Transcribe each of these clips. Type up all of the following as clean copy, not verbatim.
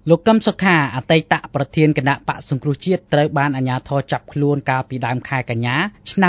លោកកឹមសុខាអតីតប្រធានគណៈបក្សសង្គ្រោះជាតិត្រូវបានអាជ្ញាធរចាប់ខ្លួនកាលពីដើមខែកញ្ញាឆ្នាំ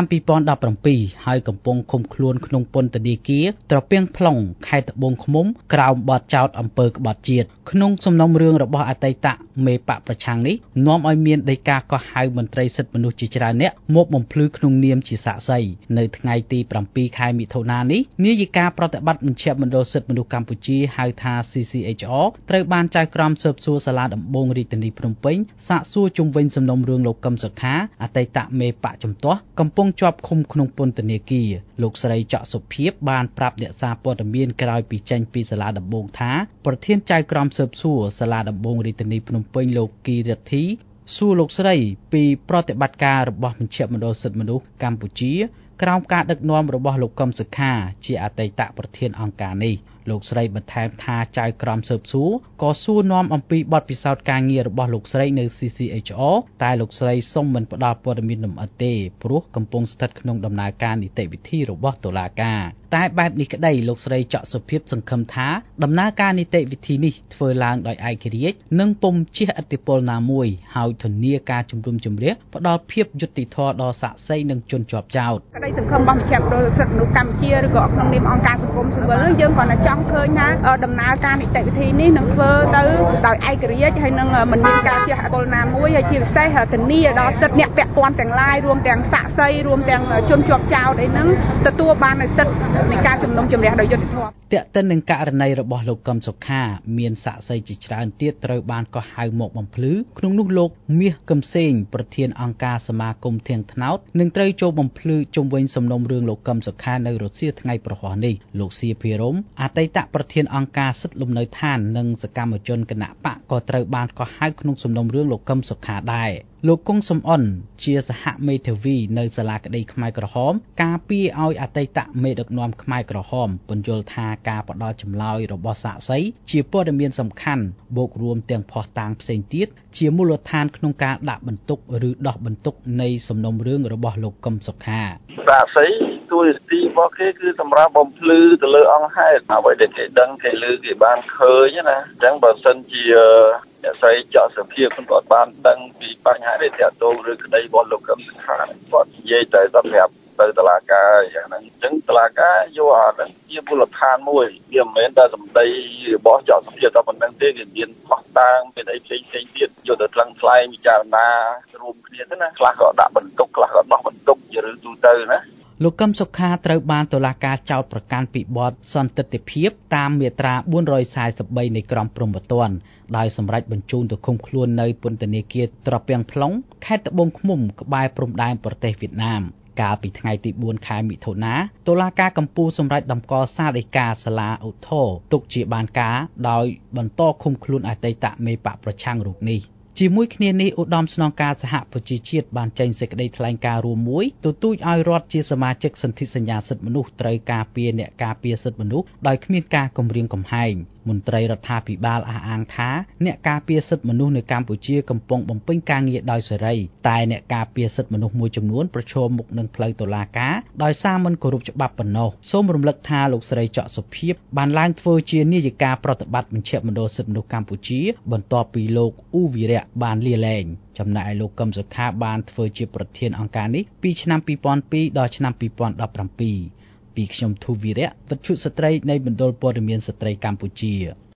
2017ហើយកំពុងឃុំខ្លួនក្នុងពន្ធនាគារត្រពាំង plong ខេត្តត្បូងឃ្មុំក្រោមបទចោទអំពើក្បត់ជាតិក្នុងសំណុំរឿងរបស់អតីតមេបកប្រឆាំងនេះនាំឲ្យមានដីកាកោះហៅមន្ត្រីសិទ្ធិមនុស្សជាច្រើនអ្នកមកបំភ្លឺក្នុងនាមជាសាក្សីនៅថ្ងៃទី7ខែមិថុនានេះនាយិកាប្រតិបត្តិមជ្ឈមណ្ឌលសិទ្ធិមនុស្សកម្ពុជាហៅថា CCHR ត្រូវបានចៅក្រមស៊ើបសួរសាលាដំបងរាជធានីភ្នំពេញសាកសួរជុំវិញសំណុំរឿងលោកកឹមសុខាអតីតមេបកជំទាស់កំពុងជាប់ឃុំក្នុងពន្ធនាគារលោកស្រីច័កសុភីបបានប្រាប់អ្នកសារព័ត៌មានក្រោយពីចេញពីសាលាដំបងថាប្រធានចៅក្រមស៊ើបសួរសាលាដំបងរាជធានីភ្នំពេញលោកគីរិទ្ធីសួរលោកស្រីពីប្រតិបត្តិការរបស់មជ្ឈមណ្ឌលសិទ្ធិមនុស្សកម្ពុជាក្រោមការដឹកនាំរបស់លោកកឹមសុខាជាអតីតប្រធានអង្គការនេះលោកស្រីបន្ថែមថាចៅក្រមស៊ើបសួរក៏សួរនាំអំពីបទពិសោធន៍ការងាររបស់លោកស្រីនៅ CCHR តែលោកស្រីសុំមិនផ្ដល់ព័ត៌មានលម្អិតទេព្រោះកំពុងស្ថិតក្នុងដំណើរការនីតិវិធីរបស់តុលាការតែបែបនេះក្តីលោកស្រីច័កសុភីបសង្ឃឹមថាដំណើរការនីតិវិធីនេះធ្វើឡើងដោយឯករាជ្យនិងពុំជះឥទ្ធិពលណាមួយហើយធានាការជំរុំជម្រះផ្ដល់ភាពយុត្តិធម៌ដល់សាក្សីនិងជនជាប់ចោទក្តីសង្ឃឹមរបស់មជ្ឈមណ្ឌលសិទ្ធិមនុស្សកម្ពុជាឬក៏ក្នុងនាមអង្គការសង្គមស៊ីវិលយើងគ្រាន់តែចង់ឃើញថាដំណើរការនីតិវិធីនេះនឹងធ្វើទៅដោយឯករាជ្យហើយនឹងមិនមានការជះឥទ្ធិពលណាមួយហើយជាពិសេសធានាដល់សិទ្ធិអ្នកពាក់ព័ន្ធទាំងឡាយរួមទាំងសាក្សីរួមទាំងជនជាប់ចោទអីហ្នឹងទទួលបាននូវសិទ្ធិនៃការជំនុំជម្រះដោយយុត្តិធម៌ទាក់ទិននឹងករណីរបស់លោកកឹមសុខាមានសាក្សីជាច្រើនទៀតត្រូវបានកោះហៅមកបំភ្លឺក្នុងនោះលោកមាសកឹមសេងប្រធានអង្គការសមាគមធៀងថ្នោតនឹងត្រូវចូលបំភ្លឺជុំវិញសំណុំរឿងលោកកឹមសុខានៅរសៀលថ្ងៃប្រហ័សនេះលោកសៀភិរមអតីតប្រធានអង្គការសិទ្ធិលំនៅឋាននិងសកម្មជនគណៈបកក៏ត្រូវបានកោះហៅក្នុងសំណុំរឿងលោកកឹមសុខាដែរលោកគង់សំអនជាសហមេធាវីនៅសាលាក្តីខ្មែរក្រហមការពារឲ្យអតីតមេដឹកនាំខ្មែរក្រហមពន្យល់ថាការផ្ដល់ចម្លើយរបស់សាក្សីជាព័ត៌មានសំខាន់បូករួមទាំងភស្តុតាងផ្សេងទៀតជាមូលដ្ឋានក្នុងការដាក់បន្ទុកឬដោះបន្ទុកនៃសំណុំរឿងរបស់លោកកឹមសុខាសាក្សីទួនាទីរបស់គេគឺសម្រាប់បំភ្លឺទៅលើអង្គហេតុអ្វីដែលគេដឹងគេឮគេបានឃើញណាអញ្ចឹងបើសិនជាអ្នកស្រីច័កសុភីបគាត់បានដឹងពីបញ្ហាដែលទាក់ទងឬក្តីរបស់លោកកឹមសុខាគាត់និយាយតែសម្រាប់ទៅតុលាការយ៉ាងហ្នឹងអញ្ចឹងតុលាការយកអាហ្នឹងជាមូលដ្ឋានមួយវាមិនមែនតែសម្ដីរបស់ច័កសុភីតែប៉ុណ្្នឹងទេវាមានខុសតាងមានអីផ្សេងទៀតយកទៅថ្លឹងថ្លែងពិចារណារួមគ្នាទៅណាខ្លះក៏ដាក់បន្ទុកខ្លះក៏ដោះបន្ទុកជារឿងទូទៅណាលោកកឹមសុខាត្រូវបានតុលាការចោទប្រកាន់ពីបទសន្តិទិភាពតាមមាត្រា443នៃក្រមព្រហ្មទណ្ឌដោយសម្រេចបញ្ជូនទៅឃុំខ្លួននៅពន្ធនាគារត្រពាំង plong ខេត្តត្បូងឃ្មុំក្បែរព្រំដែនប្រទេសវៀតណាមកាលពីថ្ងៃទី4ខែមិថុនាតុលាការកំពូលសម្រេចដំកល់សាលដីកាសាលាឧទ្ធរទុកជាបានការដោយបន្តឃុំខ្លួនអតីតមេបកប្រឆាំងរូបនេះជាមួយគ្នានេះឧត្តមស្នងការសហប្រជាជាតិបានចេញសេចក្តីថ្លែងការណ៍រួមមួយទទូចឲ្យរដ្ឋជាសមាជិកសន្ធិសញ្ញាសិទ្ធិមនុស្សត្រូវការពារអ្នកការពារសិទ្ធិមនុស្សដោយគ្មានការគំរាមកំហែងមន្ត្រីរដ្ឋាភិបាលអះអាងថាអ្នកការពារសិទ្ធិមនុស្សនៅកម្ពុជាកំពុងបំពេញការងារដោយសេរីតែអ្នកការពារសិទ្ធិមនុស្សមួយចំនួនប្រឈមមុខនឹងផ្លូវតុលាការដោយសារមិនគោរពច្បាប់ប៉ុណ្ណោះសូមរំលឹកថាលោកស្រីច័កសុភីបបានឡើងធ្វើជានាយិកាប្រតិបត្តិមជ្ឈមណ្ឌលសិទ្ធិមនុស្សកម្ពុជាបន្ទាប់ពីលោកអ៊ូវីរៈបានលាលែងចំណែកឯលោកកឹមសុខាបានធ្វើជាប្រធានអង្គការនេះពីឆ្នាំ2002ដល់ឆ្នាំ2017ពីខ្ញុំធូវីរៈវិទ្យុស្ត្រីនៃមណ្ឌលព័ត៌មានស្ត្រីកម្ពុជា